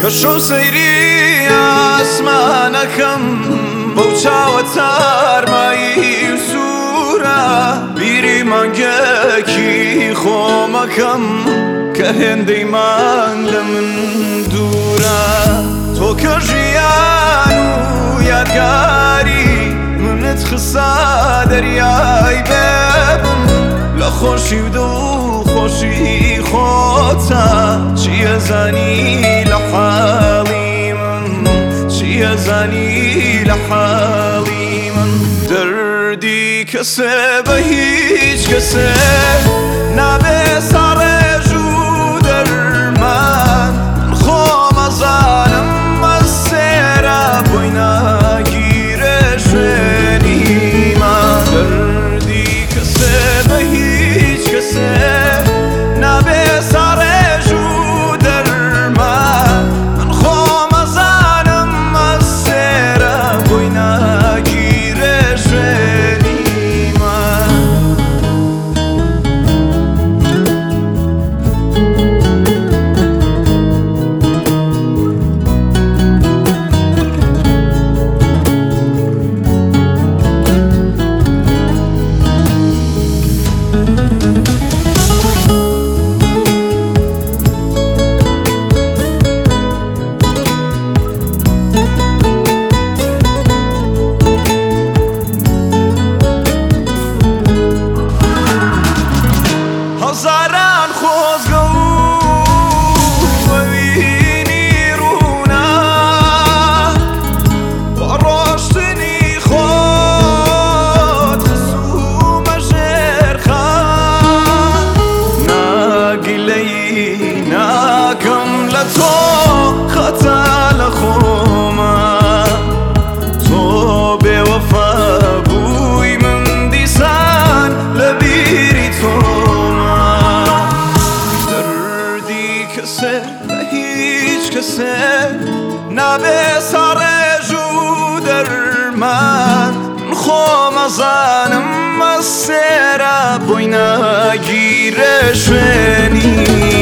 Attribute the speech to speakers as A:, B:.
A: بشو سەیری ئاسمانەکەم بەو چاوە تارمایی و سوورە بیری مانگێکی خۆمەکەم کە هێندەی مانگ لە من دوورە تۆ کە ژیان و یادگاری منت خسا دەریای بێبم لە خۆشی و دڵخۆشی خۆتە چیە زانی لە حاڵی من چیە زانی لە حاڵی من دەردی کەسێ بە هیچ کەسێ نابێ ساڕێژ و دەرمان من خۆم ئەزانم مەسێرە بۆی ناگیرێ ژوێنیمان دەردی کەسێ بە هیچ کەسێ نابێ ساڕێژ و دەرمان من خۆم ئەزانم مەسێرە بۆی ناگیرێ ژوێنیمان هەزاران خۆزگە و وەوینی ڕوونا بە ڕۆشتنی خۆت خسوومە ژێرخان ناگیلەی ناکەم لە تۆ خەتا لە خۆمە تۆ بێوەفا بووی من دیسان لە بیری تۆمە دەردی کەسێ بە هیچ کەسێ نابێ ساڕێژ و دەرمان من خۆم ئەزانم مەسێرە بۆی ناگیرێ ژوێنی